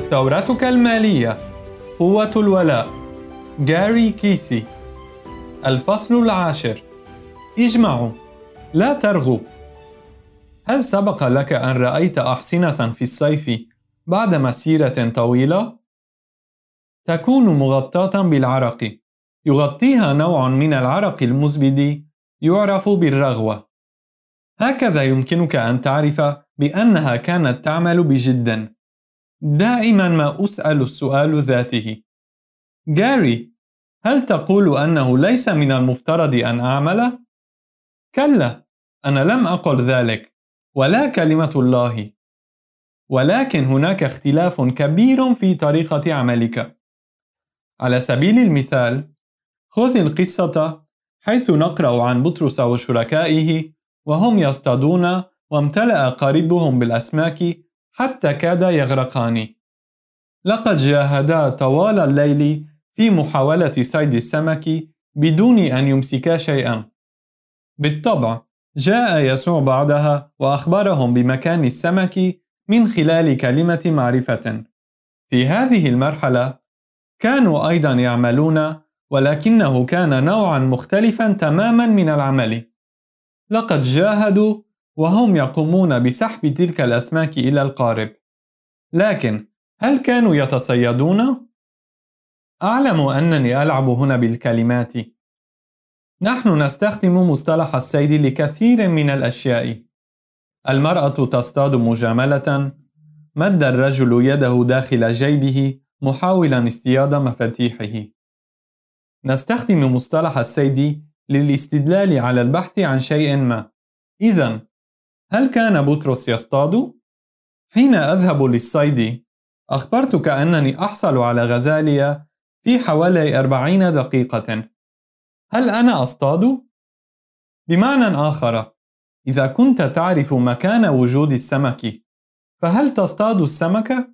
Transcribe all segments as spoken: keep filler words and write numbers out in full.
ثورتك المالية، قوة الولاء. جاري كيسي. الفصل العاشر. اجمعوا، لا ترغوا. هل سبق لك أن رأيت أحصنة في الصيف بعد مسيرة طويلة؟ تكون مغطاة بالعرق، يغطيها نوع من العرق المزبد يعرف بالرغوة. هكذا يمكنك أن تعرف بأنها كانت تعمل بجد. دائما ما أسأل السؤال ذاته: جاري، هل تقول أنه ليس من المفترض أن أعمل؟ كلا، أنا لم أقل ذلك، ولا كلمة الله. ولكن هناك اختلاف كبير في طريقة عملك. على سبيل المثال، خذ القصة حيث نقرأ عن بطرس وشركائه وهم يصطادون وامتلأ قاربهم بالأسماك حتى كاد يغرقان. لقد جاهدا طوال الليل في محاولة صيد السمك بدون أن يمسكا شيئا. بالطبع، جاء يسوع بعدها وأخبرهم بمكان السمك من خلال كلمة معرفة. في هذه المرحلة كانوا أيضا يعملون، ولكنه كان نوعا مختلفا تماما من العمل. لقد جاهدوا وهم يقومون بسحب تلك الأسماك إلى القارب، لكن هل كانوا يتصيدون؟ أعلم أنني ألعب هنا بالكلمات. نحن نستخدم مصطلح الصيد لكثير من الأشياء. المرأة تصطاد مجاملة. مد الرجل يده داخل جيبه محاولا اصطياد مفاتيحه. نستخدم مصطلح الصيد للاستدلال على البحث عن شيء ما. إذن، هل كان بطرس يصطاد؟ حين أذهب للصيد، أخبرتك أنني أحصل على غزالية في حوالي أربعين دقيقة. هل أنا أصطاد؟ بمعنى آخر، إذا كنت تعرف مكان وجود السمك، فهل تصطاد السمك؟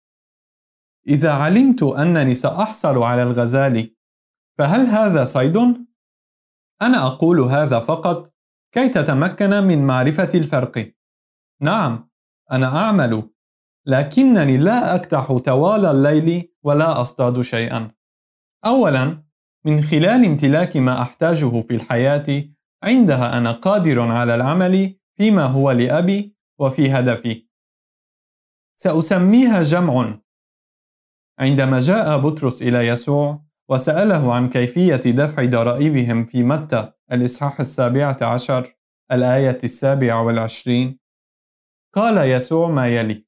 إذا علمت أنني سأحصل على الغزال، فهل هذا صيد؟ أنا أقول هذا فقط كي تتمكن من معرفة الفرق. نعم، أنا أعمل، لكنني لا أكتح طوال الليل ولا أصطاد شيئا. أولا، من خلال امتلاك ما أحتاجه في الحياة، عندها أنا قادر على العمل فيما هو لأبي وفي هدفي. سأسميها جمع. عندما جاء بطرس إلى يسوع وسأله عن كيفية دفع ضرائبهم في متى الإصحاح السابعة عشر الآية السابعة والعشرين، قال يسوع ما يلي: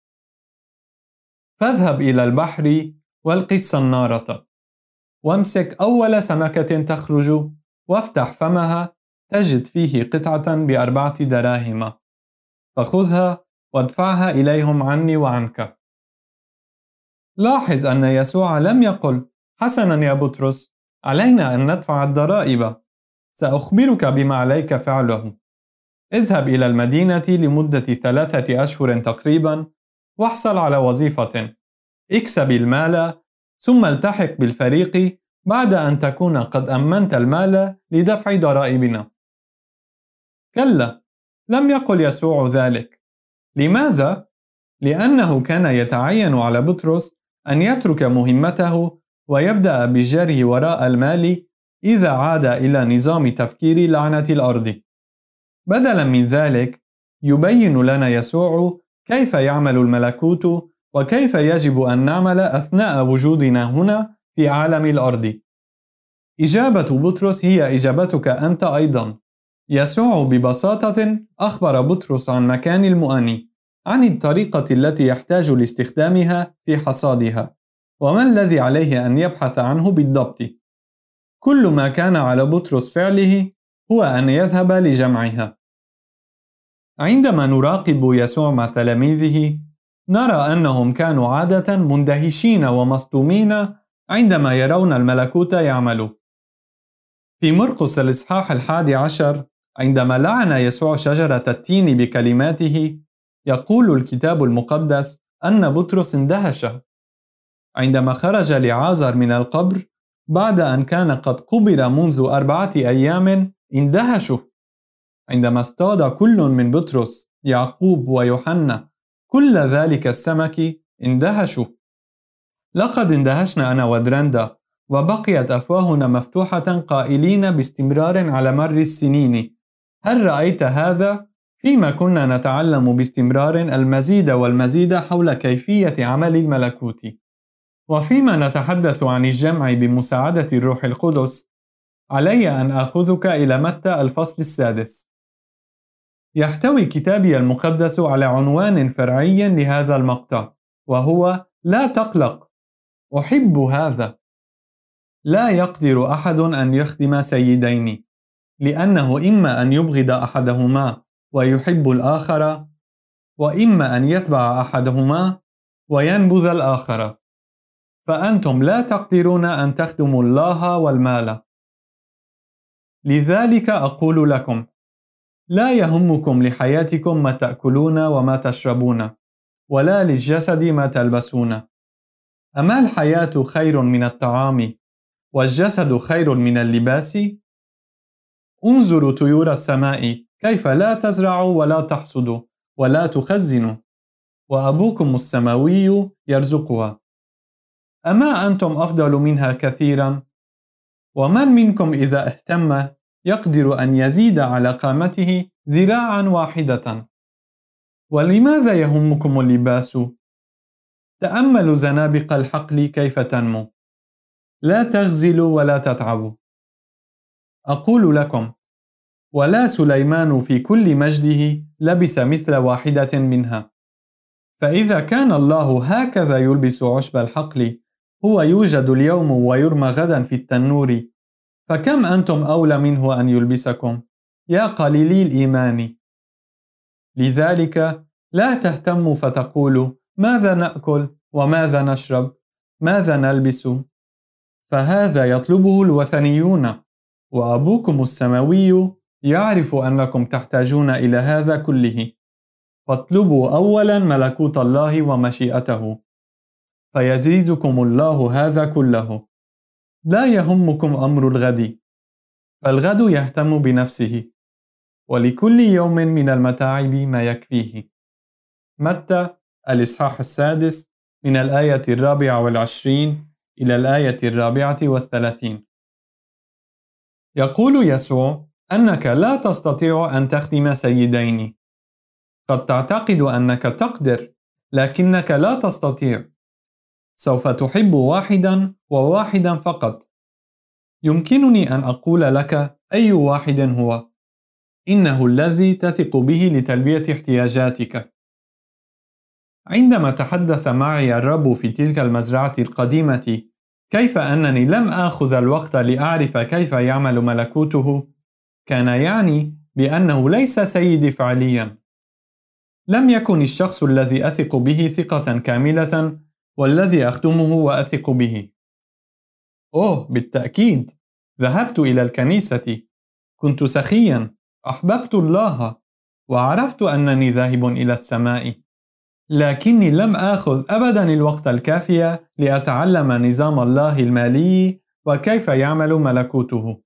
فاذهب إلى البحر والق الصنارة، وامسك أول سمكة تخرج، وافتح فمها تجد فيه قطعة بأربعة دراهم، فخذها وادفعها إليهم عني وعنك. لاحظ أن يسوع لم يقل: حسنا يا بطرس، علينا أن ندفع الضرائب، سأخبرك بما عليك فعله. اذهب إلى المدينة لمدة ثلاثة أشهر تقريبا، واحصل على وظيفة، اكسب المال، ثم التحق بالفريق بعد أن تكون قد أمنت المال لدفع ضرائبنا. كلا، لم يقل يسوع ذلك. لماذا؟ لأنه كان يتعين على بطرس أن يترك مهمته ويبدأ بالجري وراء المال إذا عاد إلى نظام تفكير لعنة الأرض. بدلاً من ذلك، يبين لنا يسوع كيف يعمل الملكوت وكيف يجب أن نعمل أثناء وجودنا هنا في عالم الأرض. إجابة بطرس هي إجابتك أنت أيضاً. يسوع ببساطة أخبر بطرس عن مكان المؤن، عن الطريقة التي يحتاج لاستخدامها في حصادها، وما الذي عليه أن يبحث عنه بالضبط. كل ما كان على بطرس فعله هو أن يذهب لجمعها. عندما نراقب يسوع مع تلاميذه، نرى أنهم كانوا عادة مندهشين ومصدومين عندما يرون الملكوت يعمل. في مرقس الإصحاح الحادي عشر، عندما لعن يسوع شجرة التين بكلماته، يقول الكتاب المقدس أن بطرس اندهش. عندما خرج لعازر من القبر بعد أن كان قد قبر منذ أربعة أيام، اندهشوا. عندما اصطاد كل من بطرس، يعقوب ويوحنا كل ذلك السمك، اندهشوا. لقد اندهشنا أنا ودرندا، وبقيت أفواهنا مفتوحة قائلين باستمرار على مر السنين: هل رأيت هذا؟ فيما كنا نتعلم باستمرار المزيد والمزيد حول كيفية عمل الملكوت. وفيما نتحدث عن الجمع بمساعدة الروح القدس، علي أن آخذك إلى متى الفصل السادس. يحتوي كتابي المقدس على عنوان فرعي لهذا المقطع، وهو: لا تقلق، أحب هذا. لا يقدر أحد أن يخدم سيدين، لأنه إما أن يبغض أحدهما ويحب الآخر، وإما أن يتبع أحدهما وينبذ الآخر. فأنتم لا تقدرون أن تخدموا الله والمال. لذلك أقول لكم: لا يهمكم لحياتكم ما تأكلون وما تشربون، ولا للجسد ما تلبسون. أما الحياة خير من الطعام، والجسد خير من اللباس؟ انظروا طيور السماء كيف لا تزرع ولا تحصد ولا تخزن، وأبوكم السماوي يرزقها. أما أنتم أفضل منها كثيرا؟ ومن منكم إذا اهتم يقدر أن يزيد على قامته ذراعا واحدة؟ ولماذا يهمكم اللباس؟ تأملوا زنابق الحقل كيف تنمو، لا تغزل ولا تتعب. أقول لكم: ولا سليمان في كل مجده لبس مثل واحدة منها. فإذا كان الله هكذا يلبس عشب الحقل، هو يوجد اليوم ويرمى غدا في التنور، فكم أنتم أولى منه أن يلبسكم، يا قليلي الإيمان. لذلك لا تهتموا فتقولوا: ماذا نأكل وماذا نشرب، ماذا نلبس؟ فهذا يطلبه الوثنيون، وأبوكم السماوي يعرف أنكم تحتاجون إلى هذا كله. فاطلبوا أولا ملكوت الله ومشيئته، فيزيدكم الله هذا كله. لا يهمكم أمر الغد، فالغد يهتم بنفسه، ولكل يوم من المتاعب ما يكفيه. متى الإصحاح السادس من الآية الرابعة والعشرين إلى الآية الرابعة والثلاثين. يقول يسوع أنك لا تستطيع أن تخدم سيدين. قد تعتقد أنك تقدر، لكنك لا تستطيع. سوف تحب واحدا وواحدا فقط. يمكنني أن أقول لك أي واحد هو. إنه الذي تثق به لتلبية احتياجاتك. عندما تحدث معي الرب في تلك المزرعة القديمة كيف أنني لم آخذ الوقت لأعرف كيف يعمل ملكوته، كان يعني بأنه ليس سيدي فعليا. لم يكن الشخص الذي أثق به ثقة كاملة والذي أخدمه وأثق به. أوه بالتأكيد، ذهبت إلى الكنيسة، كنت سخيا، أحببت الله، وعرفت أنني ذاهب إلى السماء، لكني لم آخذ أبدا الوقت الكافي لأتعلم نظام الله المالي وكيف يعمل ملكوته.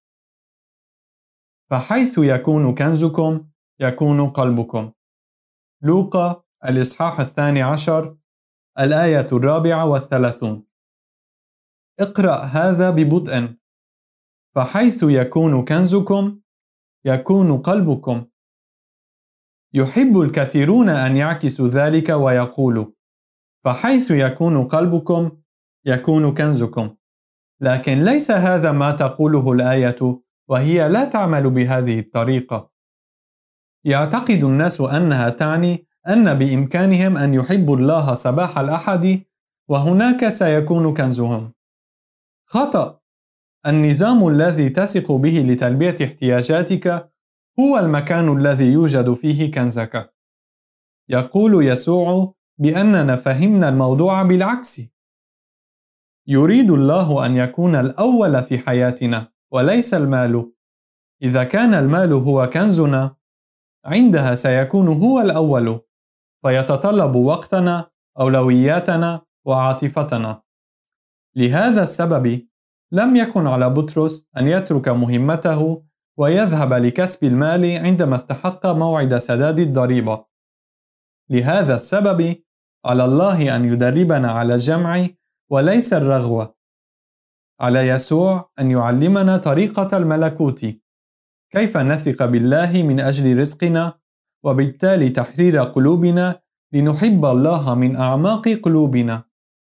فحيث يكون كنزكم يكون قلبكم. لوقا الإصحاح الثاني عشر الآية الرابعة والثلاثون. اقرأ هذا ببطء. فحيث يكون كنزكم يكون قلبكم. يحب الكثيرون أن يعكسوا ذلك ويقولوا: فحيث يكون قلبكم يكون كنزكم. لكن ليس هذا ما تقوله الآية، وهي لا تعمل بهذه الطريقة. يعتقد الناس أنها تعني أن بإمكانهم أن يحبوا الله صباح الأحد وهناك سيكون كنزهم. خطأ. النظام الذي تثق به لتلبية احتياجاتك هو المكان الذي يوجد فيه كنزك. يقول يسوع بأننا فهمنا الموضوع بالعكس. يريد الله أن يكون الأول في حياتنا وليس المال. إذا كان المال هو كنزنا، عندها سيكون هو الأول، فيتطلب وقتنا، أولوياتنا، وعاطفتنا. لهذا السبب لم يكن على بطرس أن يترك مهمته ويذهب لكسب المال عندما استحق موعد سداد الضريبة. لهذا السبب على الله أن يدربنا على الجمع وليس الرغوة. على يسوع أن يعلمنا طريقة الملكوت، كيف نثق بالله من أجل رزقنا، وبالتالي تحرير قلوبنا لنحب الله من أعماق قلوبنا.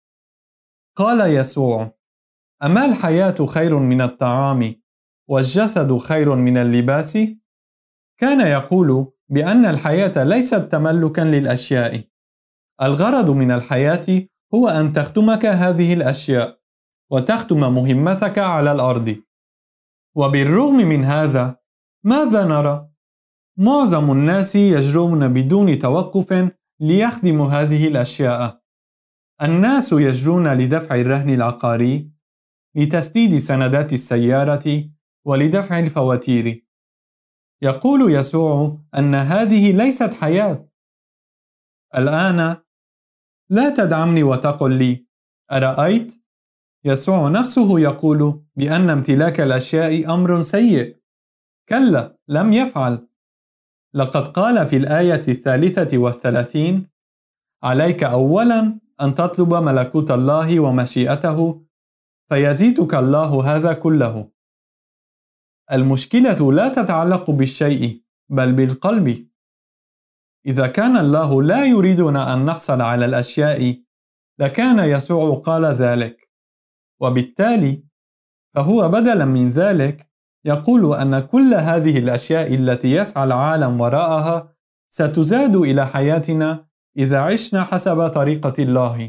قال يسوع: أما الحياة خير من الطعام والجسد خير من اللباس؟ كان يقول بأن الحياة ليست تملكا للأشياء. الغرض من الحياة هو أن تختمك هذه الأشياء وتختم مهمتك على الأرض. وبالرغم من هذا، ماذا نرى؟ معظم الناس يجرون بدون توقف ليخدموا هذه الأشياء. الناس يجرون لدفع الرهن العقاري، لتسديد سندات السيارة، ولدفع الفواتير. يقول يسوع أن هذه ليست حياة. الآن لا تدعمني وتقل لي: أرأيت؟ يسوع نفسه يقول بأن امتلاك الأشياء أمر سيء. كلا، لم يفعل. لقد قال في الآية الثالثة والثلاثين: عليك أولاً أن تطلب ملكوت الله ومشيئته فيزيدك الله هذا كله. المشكلة لا تتعلق بالشيء بل بالقلب. إذا كان الله لا يريدنا أن نحصل على الأشياء لكان يسوع قال ذلك، وبالتالي فهو بدلاً من ذلك يقول أن كل هذه الأشياء التي يسعى العالم وراءها ستزاد إلى حياتنا إذا عشنا حسب طريقة الله.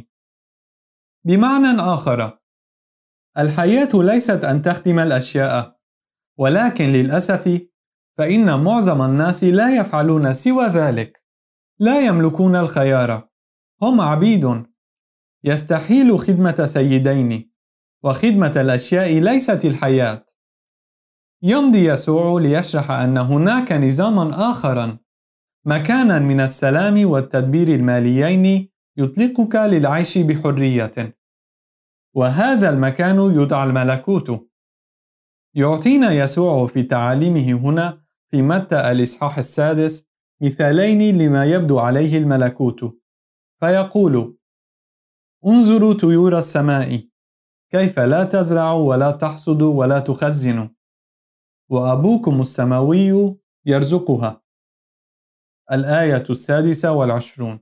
بمعنى آخر، الحياة ليست أن تخدم الأشياء، ولكن للأسف فإن معظم الناس لا يفعلون سوى ذلك. لا يملكون الخيار، هم عبيد. يستحيل خدمة سيدين، وخدمة الأشياء ليست الحياة. يمضي يسوع ليشرح أن هناك نظاماً آخراً، مكاناً من السلام والتدبير الماليين يطلقك للعيش بحرية، وهذا المكان يدعى الملكوت. يعطينا يسوع في تعاليمه هنا في متى الإصحاح السادس مثالين لما يبدو عليه الملكوت، فيقول: انظروا طيور السماء كيف لا تزرع ولا تحصد ولا تخزن، وأبوكم السماوي يرزقها. الآية السادسة والعشرون.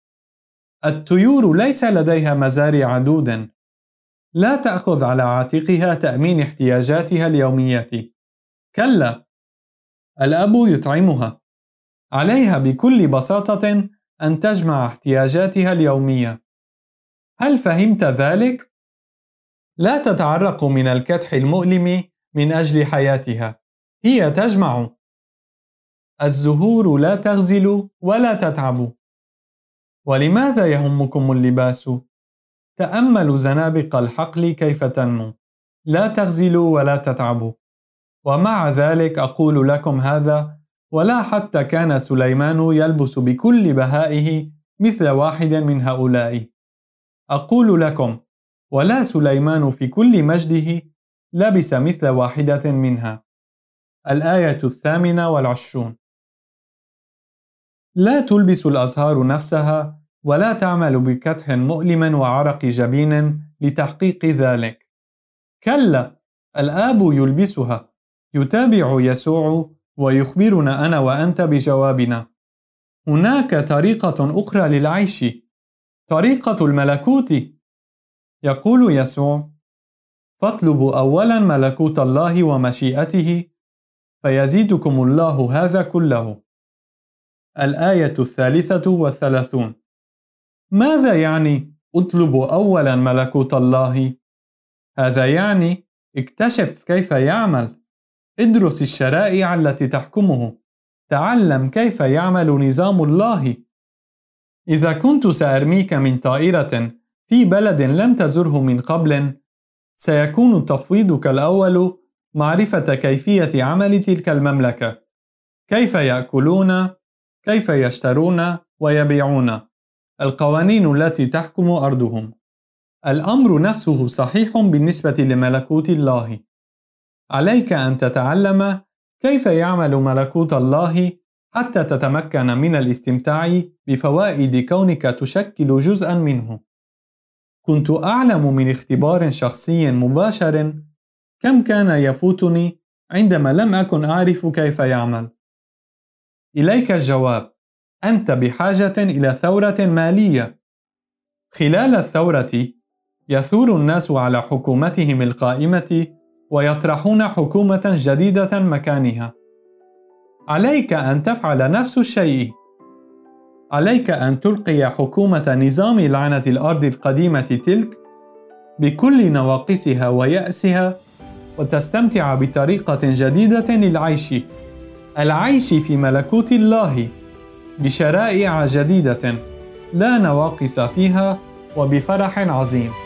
الطيور ليس لديها مزارع دود، لا تأخذ على عاتقها تأمين احتياجاتها اليومية. كلا، الأب يطعمها. عليها بكل بساطة أن تجمع احتياجاتها اليومية. هل فهمت ذلك؟ لا تتعرق من الكدح المؤلم من أجل حياتها، هي تجمع. الزهور لا تغزل ولا تتعب. ولماذا يهمكم اللباس؟ تأملوا زنابق الحقل كيف تنمو، لا تغزل ولا تتعب. ومع ذلك أقول لكم هذا، ولا حتى كان سليمان يلبس بكل بهائه مثل واحد من هؤلاء. أقول لكم، ولا سليمان في كل مجده لبس مثل واحدة منها. الآية الثامنة والعشرون. لا تلبس الأزهار نفسها ولا تعمل بكدح مؤلم وعرق جبين لتحقيق ذلك. كلا، الآب يلبسها. يتابع يسوع ويخبرنا أنا وأنت بجوابنا. هناك طريقة أخرى للعيش، طريقة الملكوت. يقول يسوع: فاطلبوا أولا ملكوت الله ومشيئته فيزيدكم الله هذا كله. الآية الثالثة والثلاثون. ماذا يعني اطلبوا أولا ملكوت الله؟ هذا يعني اكتشف كيف يعمل، ادرس الشرائع التي تحكمه، تعلم كيف يعمل نظام الله. إذا كنت سأرميك من طائرة في بلد لم تزره من قبل، سيكون تفويضك الأول معرفة كيفية عمل تلك المملكة، كيف يأكلون، كيف يشترون ويبيعون، القوانين التي تحكم أرضهم. الأمر نفسه صحيح بالنسبة لملكوت الله. عليك أن تتعلم كيف يعمل ملكوت الله حتى تتمكن من الاستمتاع بفوائد كونك تشكل جزءاً منه. كنت أعلم من اختبار شخصي مباشر كم كان يفوتني عندما لم أكن أعرف كيف يعمل. إليك الجواب: أنت بحاجة إلى ثورة مالية. خلال الثورة يثور الناس على حكومتهم القائمة ويطرحون حكومة جديدة مكانها. عليك أن تفعل نفس الشيء. عليك أن تلقي حكومة نظام لعنة الأرض القديمة تلك بكل نواقصها ويأسها وتستمتع بطريقة جديدة للعيش، العيش في ملكوت الله بشرائع جديدة لا نواقص فيها وبفرح عظيم.